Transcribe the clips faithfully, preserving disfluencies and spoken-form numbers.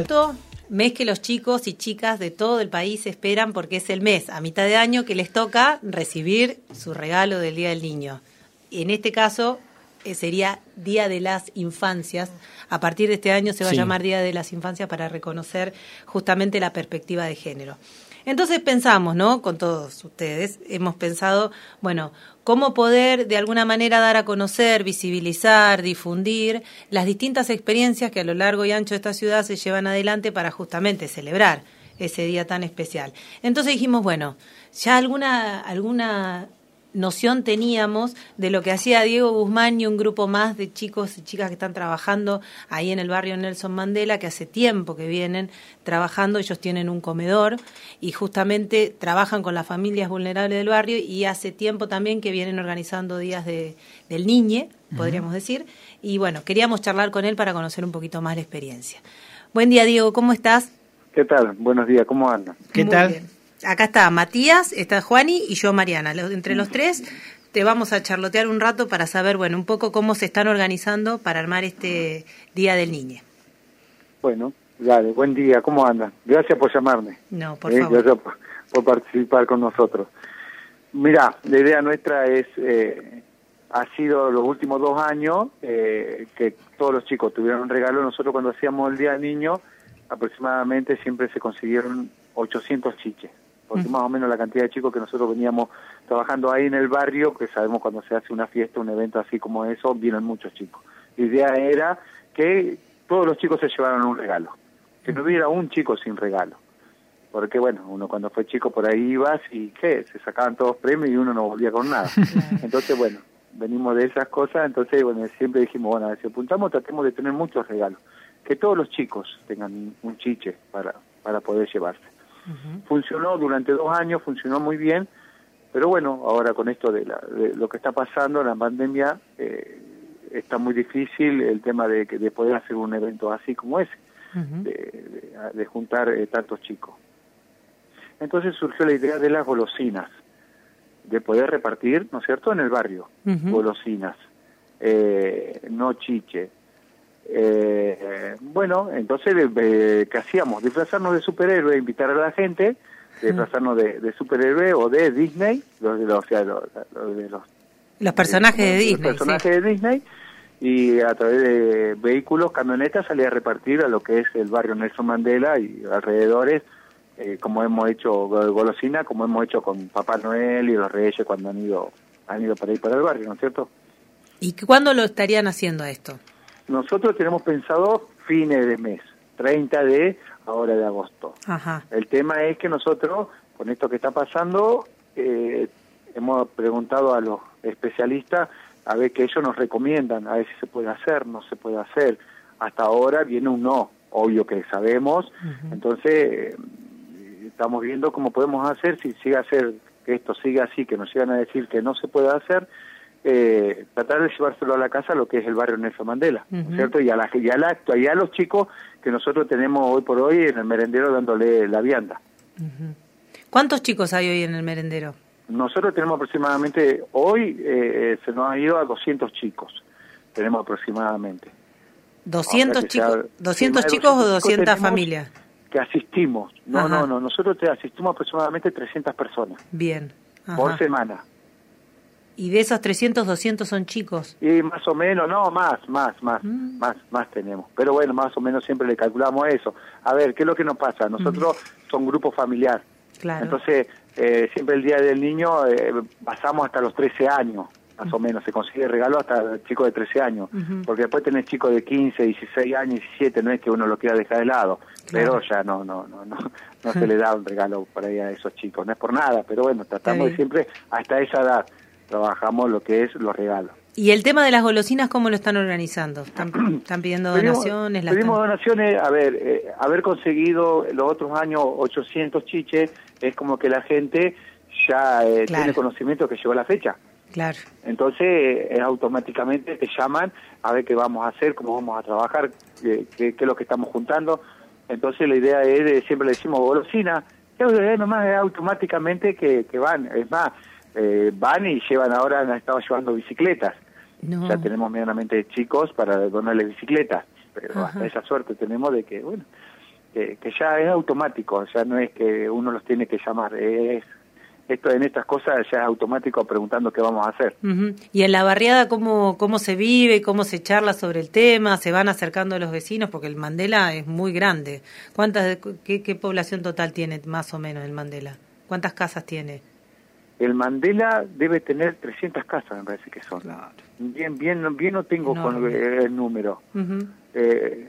agosto, mes que los chicos y chicas de todo el país esperan porque es el mes, a mitad de año, que les toca recibir su regalo del Día del Niño. En este caso eh, sería Día de las Infancias. A partir de este año se va sí. a llamar Día de las Infancias para reconocer justamente la perspectiva de género. Entonces pensamos, ¿no? Con todos ustedes, hemos pensado, bueno, cómo poder de alguna manera dar a conocer, visibilizar, difundir las distintas experiencias que a lo largo y ancho de esta ciudad se llevan adelante para justamente celebrar ese día tan especial. Entonces dijimos, bueno, ya alguna alguna noción teníamos de lo que hacía Diego Guzmán y un grupo más de chicos y chicas que están trabajando ahí en el barrio Nelson Mandela, que hace tiempo que vienen trabajando. Ellos tienen un comedor y justamente trabajan con las familias vulnerables del barrio, y hace tiempo también que vienen organizando días de, del niñe, podríamos uh-huh. decir, y bueno, queríamos charlar con él para conocer un poquito más la experiencia. Buen día, Diego, ¿cómo estás? ¿Qué tal? Buenos días, ¿cómo andan? ¿Qué Muy tal? Bien. Acá está Matías, está Juani y yo, Mariana. Entre los tres te vamos a charlotear un rato para saber, bueno, un poco cómo se están organizando para armar este Día del Niño. Bueno, dale, buen día, ¿cómo andan? Gracias por llamarme. No, por eh, favor. Gracias por, por participar con nosotros. Mirá, la idea nuestra es, eh, ha sido los últimos dos años eh, que todos los chicos tuvieron un regalo. Nosotros cuando hacíamos el Día del Niño, aproximadamente siempre se consiguieron ochocientos chiches. Porque más o menos la cantidad de chicos que nosotros veníamos trabajando ahí en el barrio, que sabemos cuando se hace una fiesta, un evento así como eso, vienen muchos chicos. La idea era que todos los chicos se llevaran un regalo, que no hubiera un chico sin regalo. Porque bueno, uno cuando fue chico por ahí ibas y ¿qué? Se sacaban todos premios y uno no volvía con nada. Entonces bueno, venimos de esas cosas, entonces bueno, siempre dijimos, bueno, si apuntamos tratemos de tener muchos regalos, que todos los chicos tengan un chiche para, para poder llevarse. Uh-huh. Funcionó durante dos años, funcionó muy bien, pero bueno, ahora con esto de, la, de lo que está pasando, la pandemia, eh, está muy difícil el tema de, de poder hacer un evento así como ese, uh-huh. de, de, de juntar eh, tantos chicos. Entonces surgió la idea de las golosinas, de poder repartir, ¿no es cierto?, en el barrio, uh-huh. golosinas, eh, no chiche. Eh, bueno, entonces, eh, ¿qué hacíamos? Disfrazarnos de superhéroe, invitar a la gente, disfrazarnos de, de superhéroe o de Disney, los de los, o sea, los, los, de los, los personajes de, de Disney, los personajes sí. de Disney, y a través de vehículos, camionetas, salir a repartir a lo que es el barrio Nelson Mandela y alrededores, eh, como hemos hecho golosina, como hemos hecho con Papá Noel y los Reyes cuando han ido han ido para ir para el barrio, ¿no es cierto? ¿Y cuándo lo estarían haciendo esto? Nosotros tenemos pensado fines de mes, treinta de ahora de agosto. Ajá. El tema es que nosotros, con esto que está pasando, eh, hemos preguntado a los especialistas a ver que ellos nos recomiendan, a ver si se puede hacer, no se puede hacer. Hasta ahora viene un no, obvio que sabemos, uh-huh. entonces eh, estamos viendo cómo podemos hacer, si sigue a ser, que esto siga así, que nos llegan a decir que no se puede hacer, Eh, tratar de llevárselo a la casa, lo que es el barrio Nelson Mandela, uh-huh. ¿no es cierto? Y a, la, y, a la, y a los chicos que nosotros tenemos hoy por hoy en el merendero dándole la vianda. Uh-huh. ¿Cuántos chicos hay hoy en el merendero? Nosotros tenemos aproximadamente, hoy eh, se nos ha ido a doscientos chicos, tenemos aproximadamente. ¿doscientos chicos, doscientos chicos o doscientas familias? Que asistimos, no, Ajá. no, no, nosotros te asistimos aproximadamente trescientas personas. Bien. Ajá. Por semana. ¿Y de esos trescientos, doscientos son chicos? Y más o menos, no, más, más, más, mm. más, más tenemos. Pero bueno, más o menos siempre le calculamos eso. A ver, ¿qué es lo que nos pasa? Nosotros mm. son grupo familiar. Claro. Entonces, eh, siempre el Día del Niño eh, pasamos hasta los trece años, más mm. o menos. Se consigue regalo hasta chicos de trece años. Mm-hmm. Porque después tenés chicos de quince, dieciséis años, diecisiete, no es que uno lo quiera dejar de lado. Claro. Pero ya no, no, no, no, no se le da un regalo por ahí a esos chicos. No es por nada, pero bueno, tratamos de siempre hasta esa edad. Trabajamos lo que es los regalos. ¿Y el tema de las golosinas cómo lo están organizando? ¿Están, están pidiendo donaciones? Pedimos, pedimos están... donaciones, a ver, eh, haber conseguido los otros años ochocientos chiches, es como que la gente ya eh, claro. tiene conocimiento que llegó la fecha. Claro. Entonces, eh, automáticamente te llaman a ver qué vamos a hacer, cómo vamos a trabajar, qué, qué, qué es lo que estamos juntando. Entonces, la idea es, de, siempre le decimos golosina, que nomás es automáticamente que, que van, es más, Eh, van y llevan ahora, han estado llevando bicicletas. No. Ya tenemos medianamente chicos para donarles bicicletas, pero Ajá. hasta esa suerte tenemos de que, bueno, que, que ya es automático, ya no es que uno los tiene que llamar, es esto en estas cosas ya es automático preguntando qué vamos a hacer. Uh-huh. ¿Y en la barriada cómo, cómo se vive, cómo se charla sobre el tema? ¿Se van acercando a los vecinos? Porque el Mandela es muy grande. ¿Cuántas, qué, qué población total tiene más o menos el Mandela? ¿Cuántas casas tiene? El Mandela debe tener trescientas casas, me parece que son. Claro. Bien, bien, bien no tengo no, con el, el número. Uh-huh. eh,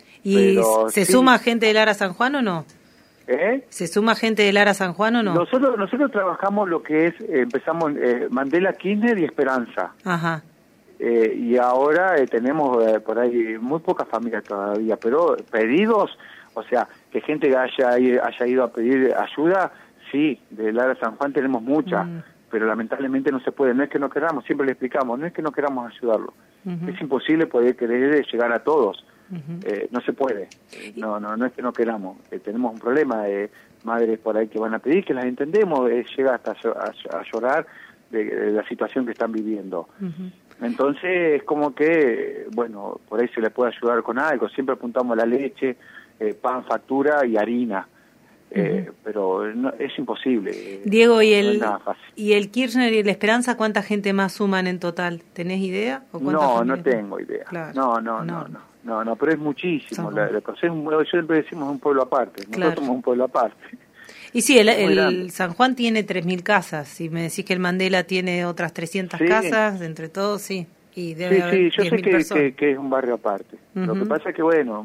¿Y se sí. suma gente de Lara San Juan o no? ¿Eh? ¿Se suma gente de Lara San Juan o no? Nosotros nosotros trabajamos lo que es, eh, empezamos eh, Mandela, Kirchner y Esperanza. Ajá. Eh, y ahora eh, tenemos eh, por ahí muy pocas familias todavía, pero pedidos, o sea, que gente haya, haya ido a pedir ayuda, sí, de Lara San Juan tenemos muchas, mm. pero lamentablemente no se puede, no es que no queramos, siempre le explicamos, no es que no queramos ayudarlo, uh-huh. es imposible poder querer llegar a todos. Uh-huh. Eh, no se puede, no no no es que no queramos, eh, tenemos un problema de madres por ahí que van a pedir, que las entendemos, eh, llega hasta a, a llorar de, de la situación que están viviendo. Uh-huh. Entonces es como que, bueno, por ahí se les puede ayudar con algo, siempre apuntamos a la leche, eh, pan, factura y harina, eh, uh-huh. pero no, es imposible. Diego, ¿y el, no y el Kirchner y la Esperanza cuánta gente más suman en total? ¿Tenés idea? ¿O no, no tengo idea. Claro. No, no, no, no. no. No, no, pero es muchísimo. La, la, yo siempre decimos un pueblo aparte. Nosotros claro. somos un pueblo aparte. Y sí, el, el San Juan tiene tres mil casas. Y me decís que el Mandela tiene otras trescientas sí. casas, entre todos, sí. Y debe sí, haber sí, yo sé que, que, que es un barrio aparte. Uh-huh. Lo que pasa es que, bueno,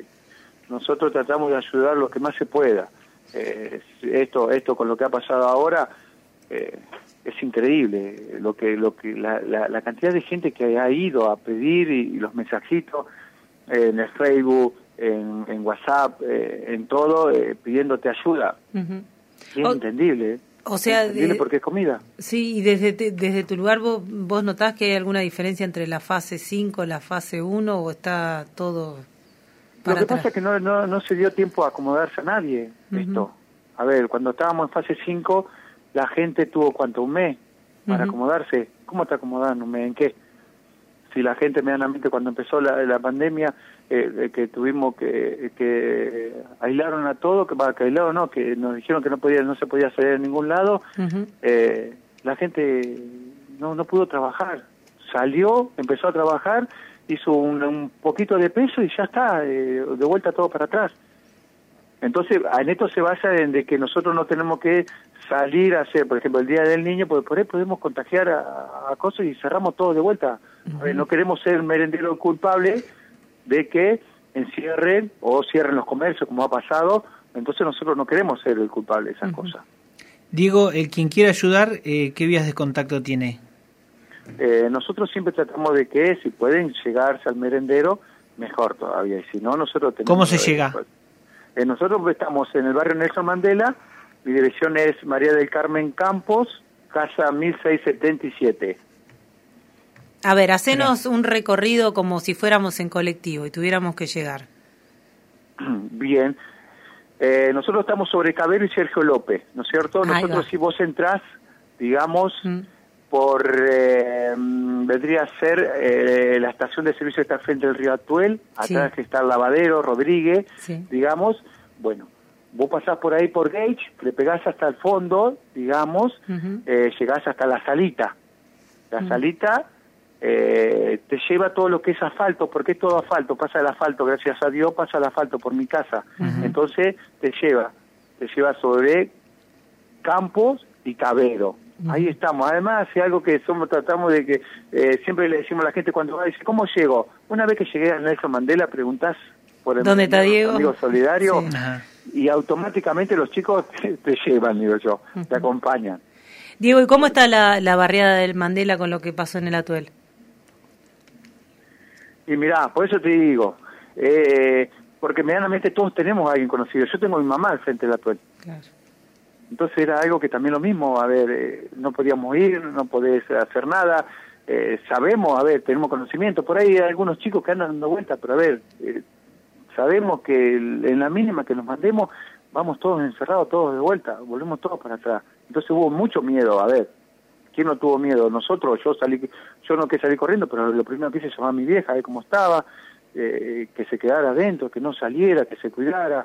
nosotros tratamos de ayudar lo que más se pueda. Eh, esto esto con lo que ha pasado ahora eh, es increíble. Lo que lo que la, la, la cantidad de gente que ha ido a pedir y, y los mensajitos en el Facebook, en, en WhatsApp, eh, en todo, eh, pidiéndote ayuda. Uh-huh. Es o, entendible. ¿eh? O sea, entendible de, porque es comida. Sí, y desde te, desde tu lugar vos, vos notás que hay alguna diferencia entre la fase cinco, la fase uno, o está todo para Lo que atrás? pasa es que no, no, no se dio tiempo a acomodarse a nadie. Uh-huh. Esto. A ver, cuando estábamos en fase cinco, la gente tuvo, ¿cuánto? Un mes para uh-huh. acomodarse. ¿Cómo te acomodas en un mes? ¿En qué? Si la gente medianamente cuando empezó la, la pandemia, eh, que tuvimos que, que aislaron a todo, que, que aislaron no, que nos dijeron que no podía, no se podía salir a ningún lado, uh-huh. eh, la gente no no pudo trabajar. Salió, empezó a trabajar, hizo un, un poquito de peso y ya está, eh, de vuelta todo para atrás. Entonces, en esto se basa en de que nosotros no tenemos que salir a hacer, por ejemplo, el Día del Niño, porque por ahí podemos contagiar a, a cosas y cerramos todo de vuelta. Uh-huh. A ver, no queremos ser merendero culpable de que encierren o cierren los comercios, como ha pasado, entonces nosotros no queremos ser el culpable de esas uh-huh. cosas. Diego, el quien quiera ayudar, eh, ¿qué vías de contacto tiene? Eh, nosotros siempre tratamos de que si pueden llegarse al merendero, mejor todavía, y si no, nosotros tenemos... ¿Cómo se eh, llega? Pues, Eh, nosotros estamos en el barrio Nelson Mandela, mi dirección es María del Carmen Campos, casa mil seiscientos setenta y siete. A ver, hacenos un recorrido como si fuéramos en colectivo y tuviéramos que llegar. Bien, eh, nosotros estamos sobre Cabero y Sergio López, ¿no es cierto? Nosotros si vos entrás, digamos, mm. por, eh, vendría a ser eh, la estación de servicio que está frente del río Atuel, atrás sí. está el lavadero, Rodríguez, sí. digamos, bueno, vos pasás por ahí por Gage, le pegás hasta el fondo, digamos, uh-huh. eh, llegás hasta la salita, la uh-huh. salita eh, te lleva todo lo que es asfalto, porque es todo asfalto, pasa el asfalto, gracias a Dios pasa el asfalto por mi casa, uh-huh. entonces te lleva, te lleva sobre Campos y Cabero. Ahí estamos. Además, es algo que somos tratamos de que eh, siempre le decimos a la gente cuando va, dice, ¿cómo llego? Una vez que llegué a Nelson Mandela, preguntás por el ¿Dónde está Diego? Amigo solidario sí. y automáticamente los chicos te, te llevan, digo yo, uh-huh. te acompañan. Diego, ¿y cómo está la, la barriada del Mandela con lo que pasó en el Atuel? Y mirá, por eso te digo, eh, porque medianamente todos tenemos a alguien conocido. Yo tengo a mi mamá al frente del Atuel. Claro. Entonces era algo que también lo mismo, a ver, eh, no podíamos ir, no podés hacer nada, eh, sabemos, a ver, tenemos conocimiento, por ahí hay algunos chicos que andan dando vueltas, pero a ver, eh, sabemos que el, en la mínima que nos mandemos, vamos todos encerrados, todos de vuelta, volvemos todos para atrás. Entonces hubo mucho miedo, a ver, ¿quién no tuvo miedo? Nosotros, yo salí, yo no que salí corriendo, pero lo primero que hice llamar a mi vieja, a ver cómo estaba, eh, que se quedara adentro, que no saliera, que se cuidara.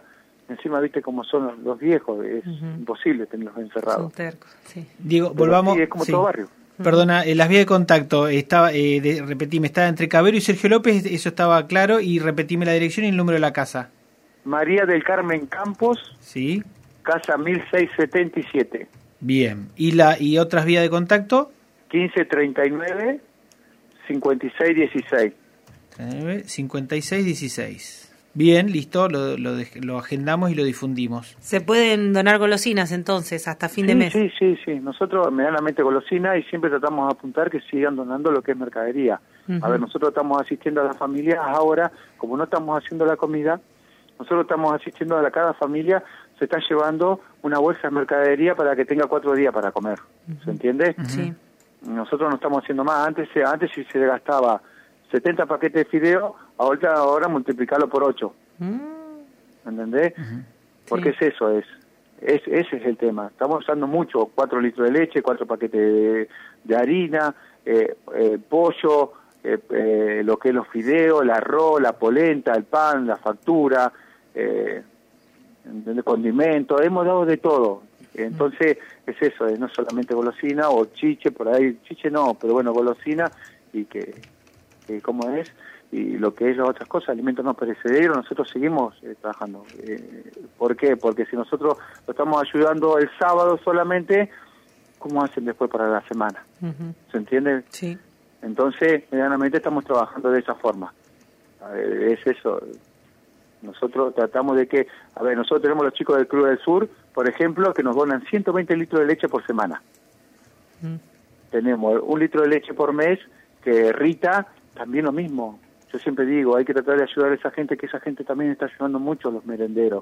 Encima, viste cómo son los viejos, es Uh-huh. imposible tenerlos encerrados. Son tercos, sí. Diego, Pero volvamos. sí, es como sí. todo barrio. Perdona, eh, las vías de contacto, estaba, eh, de, repetime, estaba entre Cabero y Sergio López, eso estaba claro, y repetime la dirección y el número de la casa. María del Carmen Campos, Sí, casa mil seiscientos setenta y siete. bien. ¿Y la y otras vías de contacto? quince treinta y nueve, cincuenta y seis dieciséis. cincuenta y seis dieciséis. Bien, listo, lo, lo, de- lo agendamos y lo difundimos. Se pueden donar golosinas entonces hasta fin Sí, de mes. sí, sí, sí. Nosotros medianamente golosina y siempre tratamos de apuntar que sigan donando lo que es mercadería. Uh-huh. A ver, nosotros estamos asistiendo a las familias ahora, como no estamos haciendo la comida, nosotros estamos asistiendo a la, cada familia, se está llevando una bolsa de mercadería para que tenga cuatro días para comer. Uh-huh. ¿Se entiende? Sí. Nosotros no estamos haciendo más. Antes se- antes si se gastaba setenta paquetes de fideo, ahora, ahora multiplicarlo por ocho. Mm, ¿Entendés? Ujú. Porque sí. es eso, es, es ese es el tema. Estamos usando mucho, cuatro litros de leche, cuatro paquetes de, de harina, eh, eh, pollo, eh, eh, lo que es los fideos, el arroz, la polenta, el pan, la factura, eh, ¿entendés? Condimentos, hemos dado de todo. Entonces es eso, es no solamente golosina o chiche, por ahí, chiche no, pero bueno, golosina y que, que como es, y lo que es las otras cosas, alimentos no perecederos, nosotros seguimos eh, trabajando. Eh, ¿Por qué? Porque si nosotros lo estamos ayudando el sábado solamente, ¿cómo hacen después para la semana? Uh-huh. ¿Se entiende? Sí. Entonces, medianamente estamos trabajando de esa forma. Eh, es eso. Nosotros tratamos de que, a ver, nosotros tenemos los chicos del Club del Sur, por ejemplo, que nos donan ciento veinte litros de leche por semana. Uh-huh. Tenemos un litro de leche por mes, que Rita, también lo mismo. Yo siempre digo, hay que tratar de ayudar a esa gente, que esa gente también está ayudando mucho a los merenderos.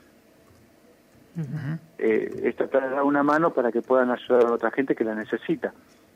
Uh-huh. Eh, es tratar de dar una mano para que puedan ayudar a otra gente que la necesita.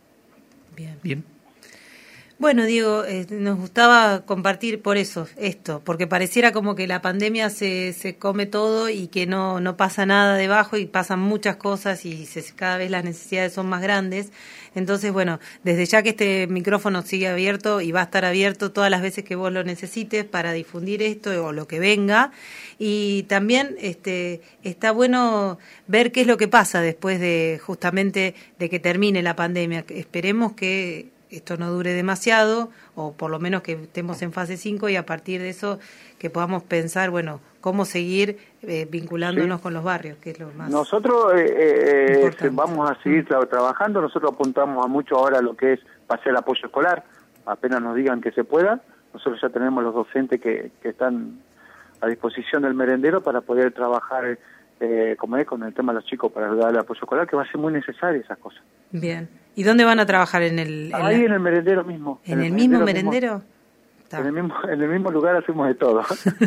Bien. Bien. Bueno, Diego, eh, nos gustaba compartir por eso, esto, porque pareciera como que la pandemia se, se come todo y que no, no pasa nada debajo y pasan muchas cosas y se, cada vez las necesidades son más grandes. Entonces, bueno, desde ya que este micrófono sigue abierto y va a estar abierto todas las veces que vos lo necesites para difundir esto o lo que venga. Y también este, está bueno ver qué es lo que pasa después de justamente de que termine la pandemia. Esperemos que esto no dure demasiado, o por lo menos que estemos en fase cinco y a partir de eso que podamos pensar, bueno, cómo seguir eh, vinculándonos Sí. con los barrios, que es lo más Nosotros eh, eh, importante. vamos a seguir tra- trabajando, nosotros apuntamos a mucho ahora lo que es hacer el apoyo escolar, apenas nos digan que se pueda, nosotros ya tenemos los docentes que, que están a disposición del merendero para poder trabajar eh, como es con el tema de los chicos para dar el apoyo escolar, que va a ser muy necesaria esas cosas. Bien. ¿Y dónde van a trabajar? ¿En el, en Ahí la- en el merendero mismo. en el mismo merendero? mismo. En el mismo, en el mismo lugar hacemos de todo.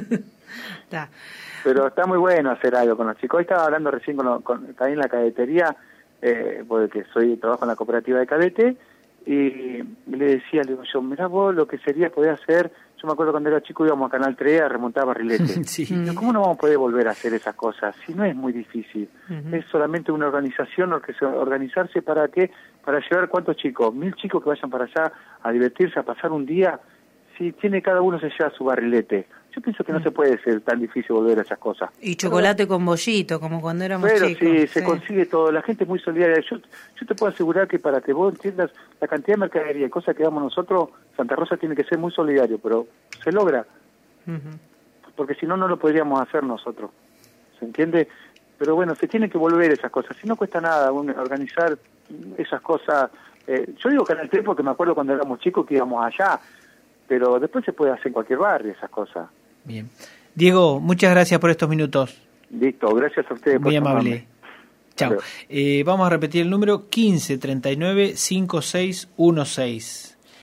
Está. Pero está muy bueno hacer algo con los chicos. Hoy estaba hablando recién con, lo- con ahí en la cadetería, eh, porque soy trabajo en la cooperativa de cadete, y le decía, le digo yo, mirá vos lo que sería poder hacer, yo me acuerdo cuando era chico íbamos a Canal tres a remontar barriletes. Sí. Digo, ¿cómo no vamos a poder volver a hacer esas cosas? Si no es muy difícil. Ujú. Es solamente una organización, or- que se- organizarse para qué, para llevar cuántos chicos, mil chicos que vayan para allá a divertirse, a pasar un día. Si tiene cada uno se lleva su barrilete. Yo pienso que no se puede ser tan difícil volver a esas cosas. Y chocolate con bollito, como cuando éramos Pero chicos. sí, se Sí. consigue todo. La gente es muy solidaria. Yo, yo te puedo asegurar que para que vos entiendas la cantidad de mercadería y cosas que damos nosotros, Santa Rosa tiene que ser muy solidario, pero se logra. Ujú. Porque si no, no lo podríamos hacer nosotros. ¿Se entiende? Pero bueno, se tienen que volver esas cosas. Si no cuesta nada un- organizar esas cosas. Eh, yo digo Canal tres porque me acuerdo cuando éramos chicos que íbamos allá, pero después se puede hacer en cualquier barrio esas cosas. Bien. Diego, muchas gracias por estos minutos. Listo, gracias a ustedes por Muy amable. llamarme. Chao. Adiós. Eh, vamos a repetir el número quince treinta y nueve cincuenta y seis dieciséis.